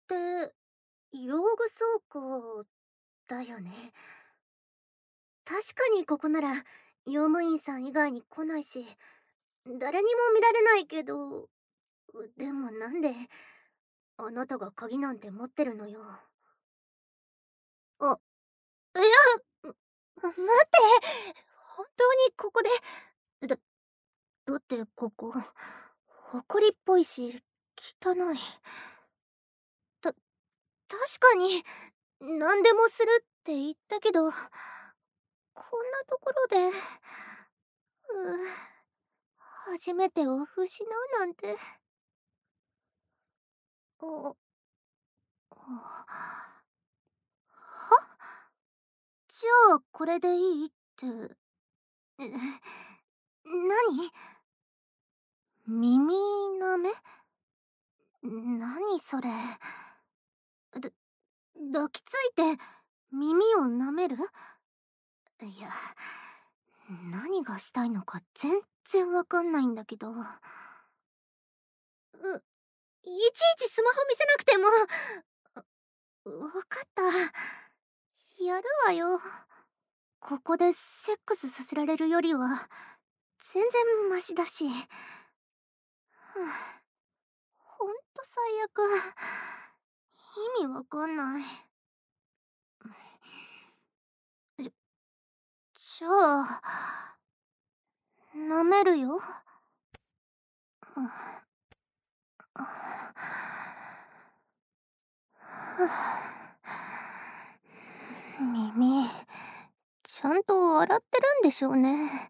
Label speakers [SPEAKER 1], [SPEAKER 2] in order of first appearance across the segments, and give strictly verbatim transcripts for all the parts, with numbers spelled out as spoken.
[SPEAKER 1] って用具倉庫だよね。確かにここなら用務員さん以外に来ないし、誰にも見られないけど、でもなんであなたが鍵なんて持ってるのよ。あ、いや、ん待って、本当にここで、だ、だってここ、埃っぽいし、汚い。た、確かに、何でもするって言ったけど、こんなところで、うう初めてを失うなんて。あ、あはじゃあこれでいいって、え、何？耳なめ？何それ。だ、抱きついて耳を舐める？いや、何がしたいのか全然わかんないんだけど。う、いちいちスマホ見せなくても。わかった。やるわよ。ここでセックスさせられるよりは全然マシだし。はあ、ほんと最悪。意味わかんない。じゃ、じゃあ、舐めるよ。耳、ちゃんと洗ってるんでしょうね。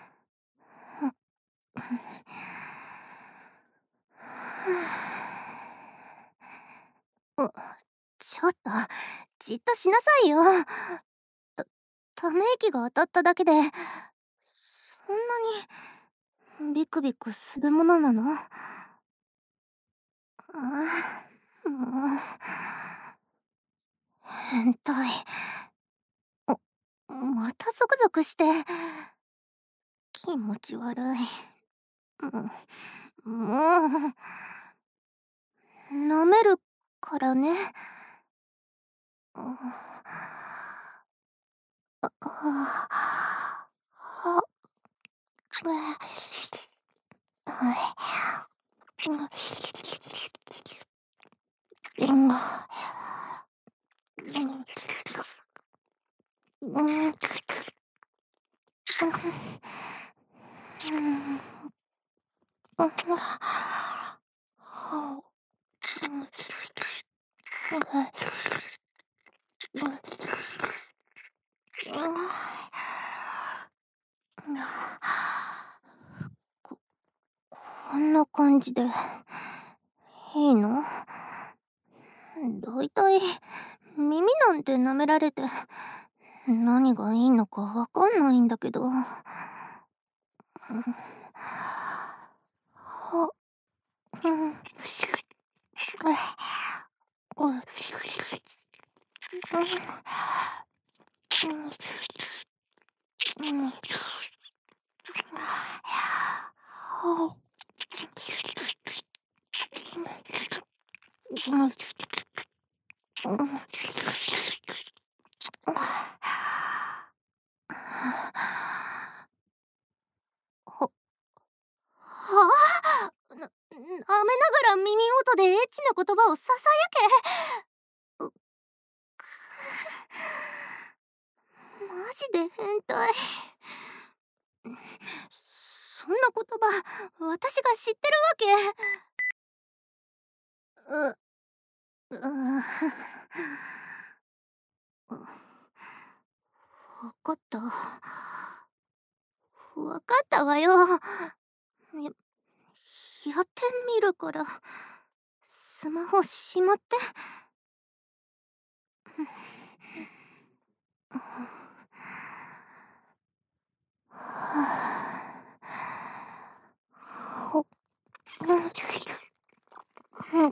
[SPEAKER 1] あ、ちょっと、じっとしなさいよ。た、ため息が当たっただけで、そんなにビクビクするものなの？ああ、もう。変態。お、またゾクゾクして。気持ち悪い。もう、もう。舐めるからね。あ、あ、あ、うん、うん、こ、こんな感じでいいの？だいたい耳なんて舐められて何がいいのかわかんないんだけど。は、うん、はあ？な、舐めながら耳元でエッチな言葉をささやけ。う、く、マジで変態。そんな言葉私が知ってるわけ？う、う、わかった。わかったわよ。や、やってみるから。スマホしまって。ほ、うん、うん、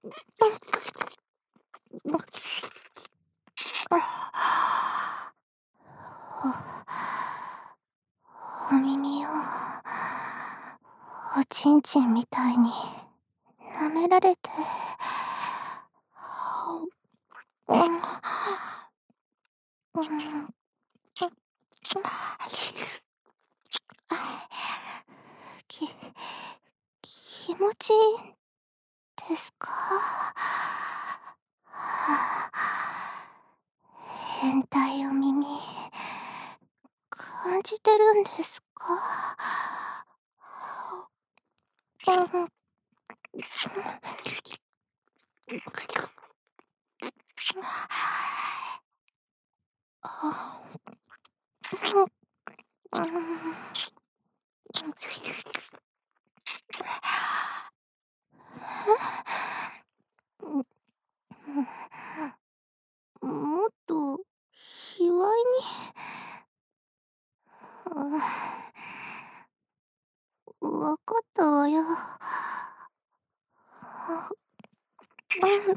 [SPEAKER 1] お耳をおちんちんみたいに舐められてうん。うん。き気持ちいいんですか？変態を耳感じてるんですか？うん。あ、うん。うん、もっと卑猥に。うん、わかったわよ。うん。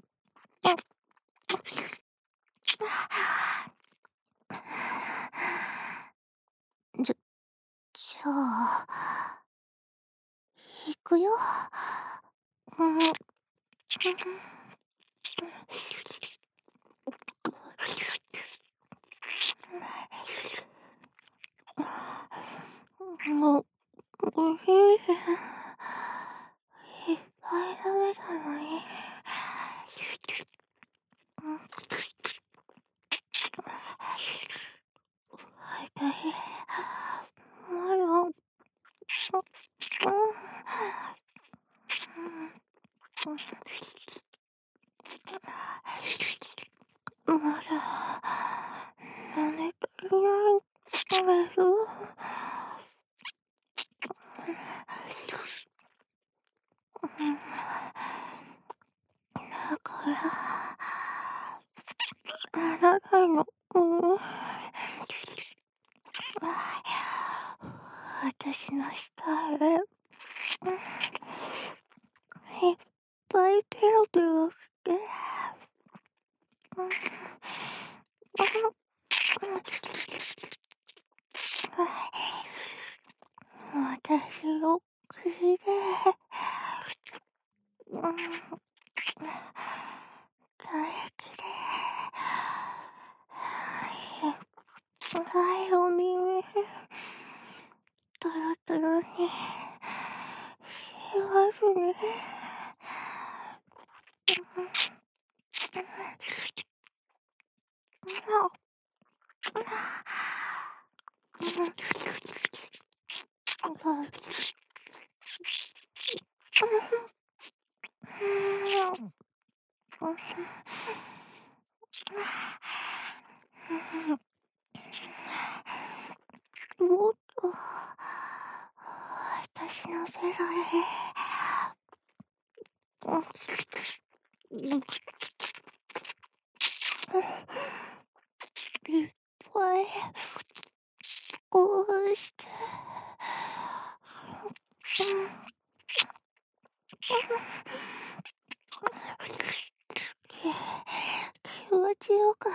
[SPEAKER 1] じゃじゃあ、いくよ。うん。もう、おいしい。いっぱい食べたのに。うん。はいたい。まだ。うん。まだ飲め足りないんですよ。だからならないの。うん。私のスタイル。いっぱいペロペロして。うん。私の口で。うん。唾液で。はい、お耳。トロトロにしますね。もっと私のベロへ。いっぱいこうして。き気持ちよくな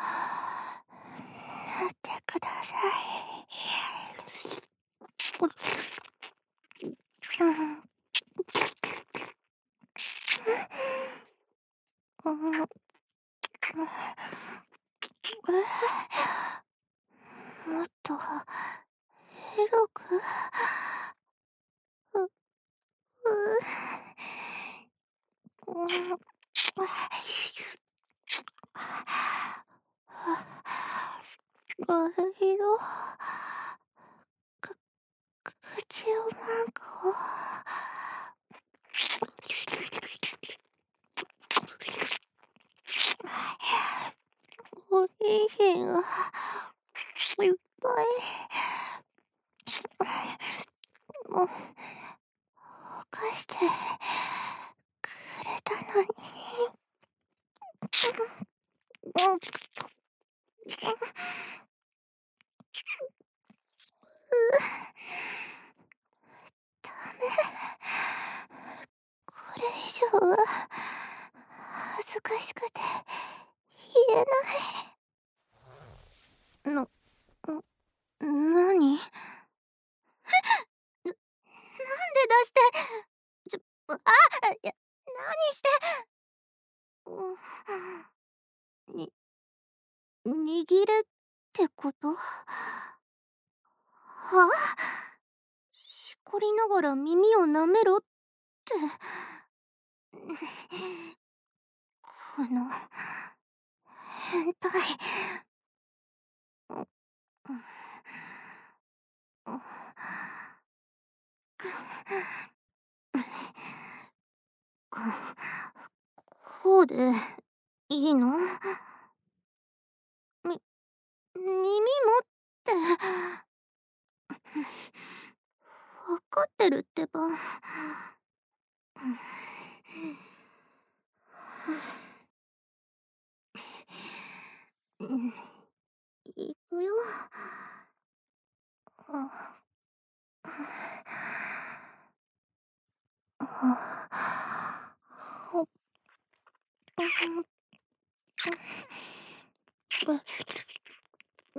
[SPEAKER 1] ってください。うん。もっと広く。う、う、うん。ゴール色。く、口をなんかを。おいしいがいっぱい。もう、犯してくれたのに。うん。ダメ。これ以上は恥ずかしくて言えない。な、なに？な、なんで出して。ちょ、あ、いや、何して。うん。 に、握れってこと？は？しこりながら耳を舐めろって。この変態。う、うん。う、く、ここうでいいの？み耳もって。わかってるってば。うん。いくよ。あ。あ。ほっ。うん。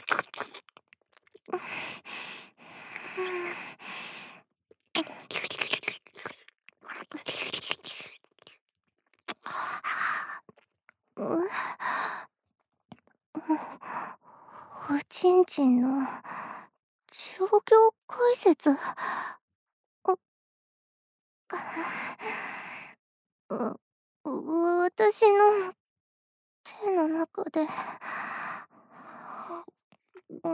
[SPEAKER 1] う。おちんちんの状況解説？あ。う、私の手の中で。うん。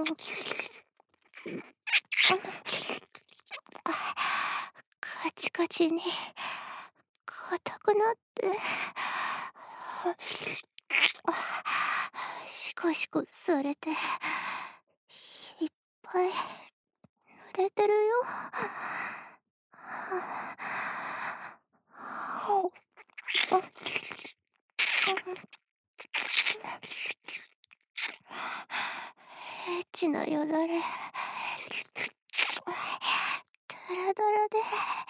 [SPEAKER 1] カチカチに硬くなって。シコシコされて、いっぱい濡れてるよ。エッチなよだれ。ダラダラで。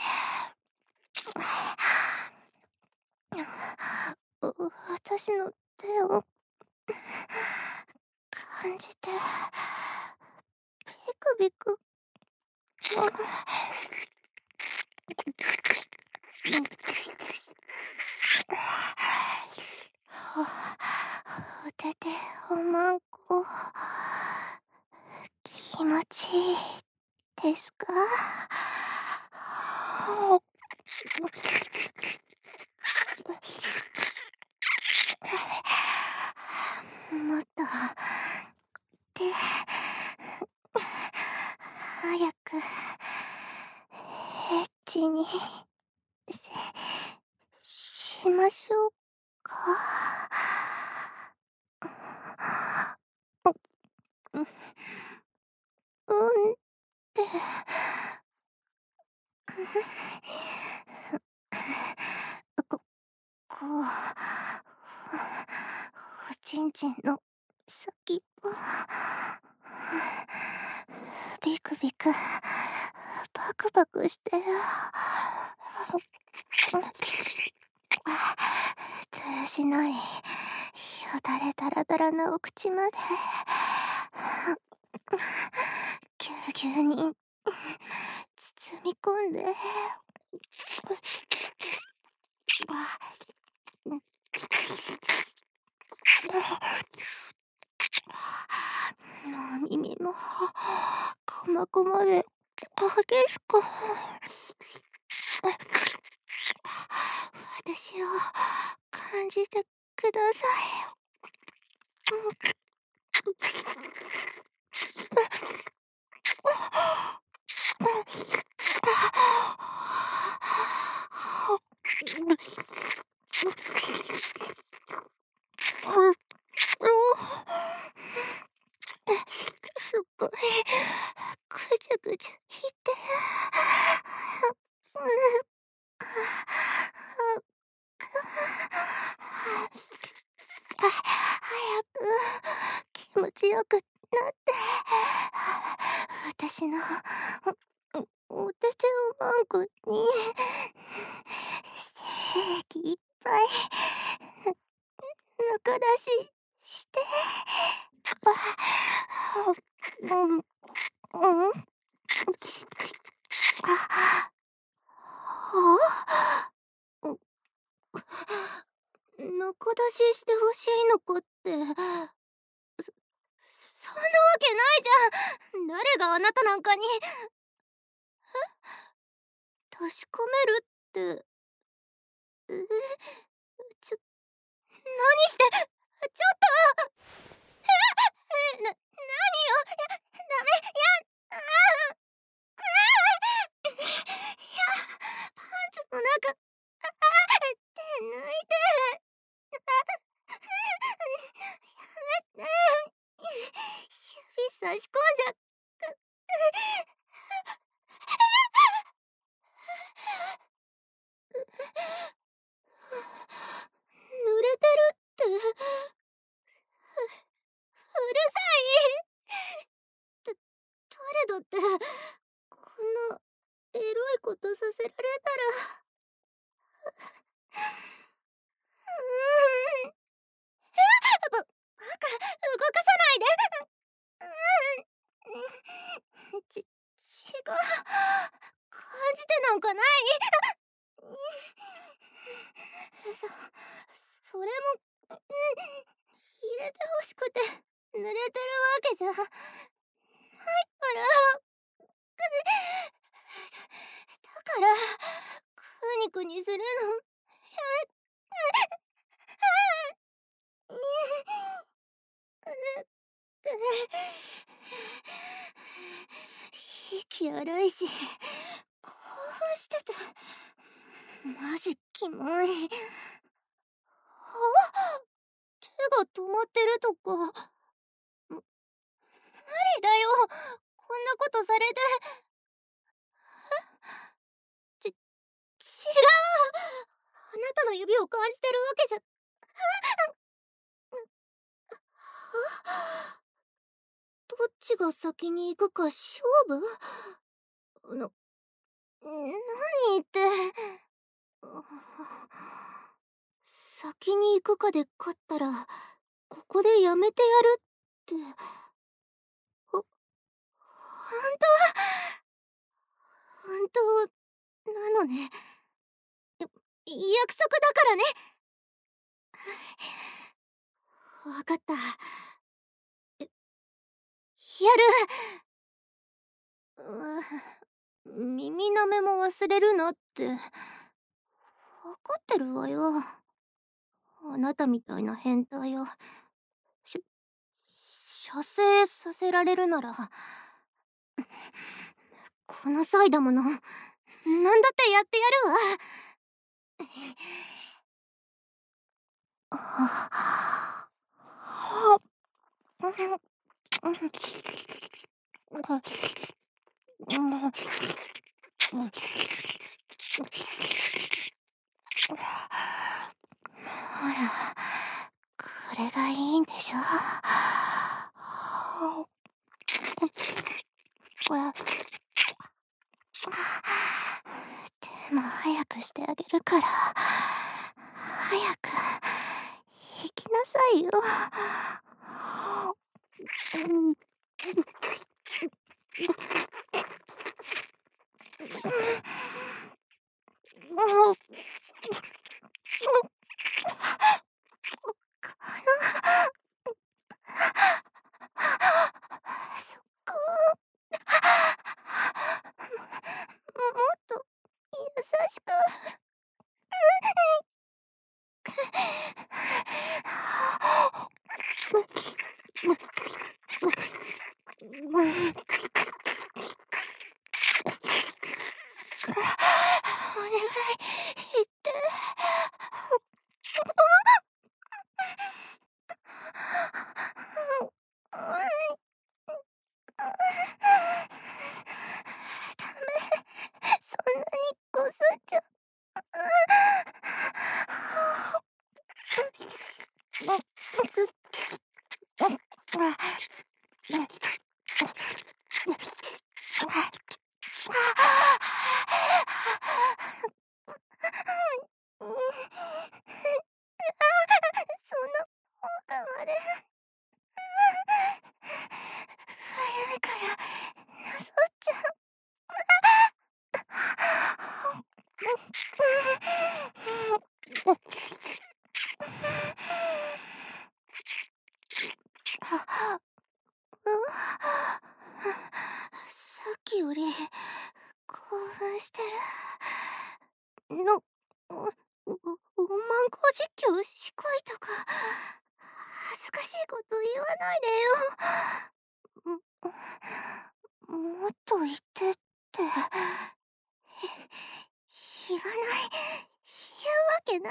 [SPEAKER 1] 私の手を感じて、ビクビク。おてておまんこ、気持ちいいですか？もっと手、早くエッチにし、しましょうか？う、うんって。こ、こう、おちんちんの先っぽ、ビクビク、バクバクしてる。だらしない、よだれだらだらなお口まで、ぎゅうぎゅうに包み込んで。もう耳も鼓膜まで激しく。私を感じてください。すっごいぐちゃぐちゃ言って。早く気持ちよくなって。私のお、おてておまんこに精液いっぱいぬ、ぬか出しして。うん。うん。はあ？う、ぬか出ししてほしいのかって、そそんなわけないじゃん。誰があなたなんかに。確かめるって、え、ちょ何して、ちょっと。え、な何よ。やダメ、や、ああ、ああ、いや、パンツの中、ああって抜いて。やめて。指差し込んじゃ。濡れてるって。うるさい。だ誰だって、こんなエロいことさせられたら。うーん。え、ばバカ、動かさないで。うん。ち違う。感じてなんかない。そそれも、うん、入れてほしくて濡れてるわけじゃないから。だからクニクニするのやめ。息荒いし興奮しててマジキモい。あ、手が止まってるとか。む無理だよ、こんなことされて。ち違う。あなたの指を感じてるわけじゃ。あ、どっちが先に行くか勝負？な、何言って。先に行くかで勝ったらここでやめてやるって。ほ、本当本当なのね。や約束だからね。わかった。え、やる。うー耳なめも忘れるなってわかってるわよ。あなたみたいな変態をし射精させられるならこの際だもの、なんだってやってやるわ。あほら、これがいいんでしょ。でも早くしてあげるから早く行きなさいよ。そこもっと優しく。お願い言って。ダメ、そんなにこすっちゃ。 きより興奮してるの。う、う、う、マンゴー実況しこいとか恥ずかしいこと言わないでよ。ももっと言ってって言わない、言うわけない。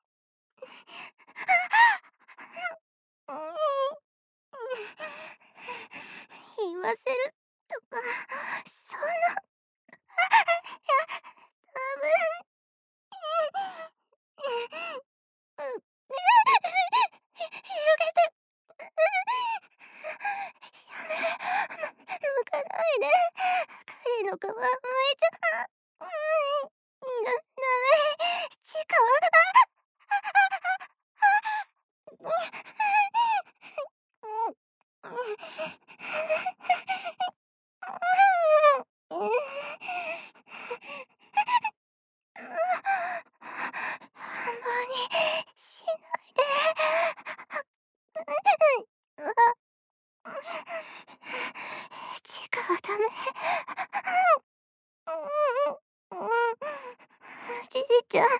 [SPEAKER 1] 言わせるとかそんな。多分広げて。やめ、むかないで。彼の皮むいちゃう。うん、だ、ダメ。チカ半分にしないで。チカはダメ。じいちゃん、いや、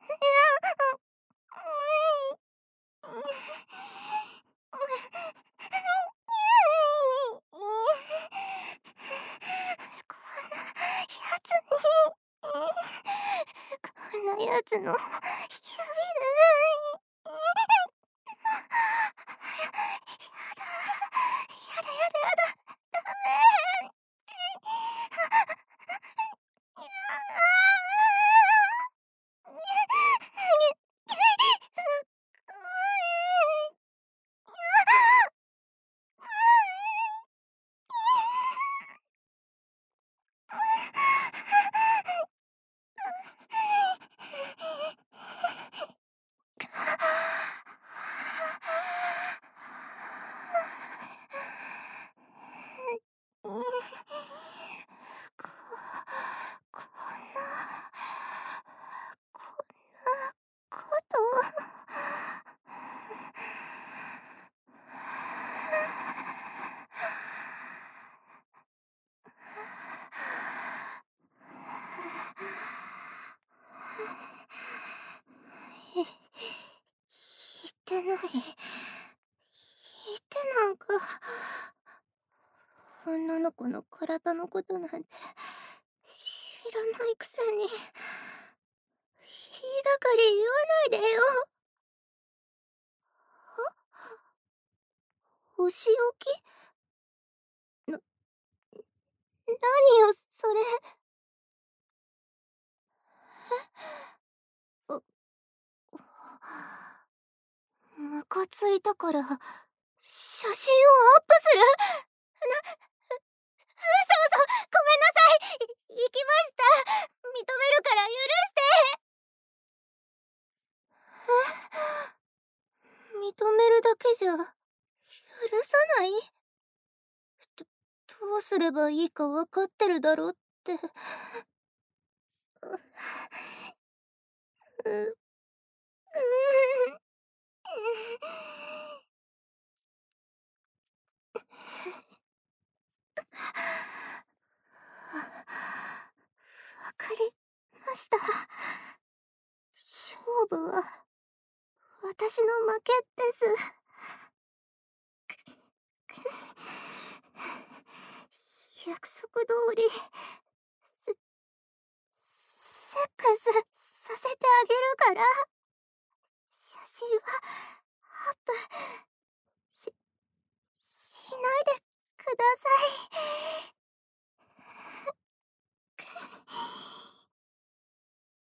[SPEAKER 1] こんなやつの指で。やだやだやだ、ダメ。こ、こんな、こんなこと。言ってない。言ってなんか。女の子の体のことなんて知らないくせに。言いがかり言わないでよ。お仕置き？な、何よ、それ。え？う、ムカついたから写真をアップする？な、う、嘘嘘、ごめんなさい。い、行きました。認めるから許して。え？認めるだけじゃ許さない？ど、どうすればいいかわかってるだろって。う、う、うーん。わかりました。勝負は私の負けです。約束通りセ、セックスさせてあげるから。写真はアップし、しないでください。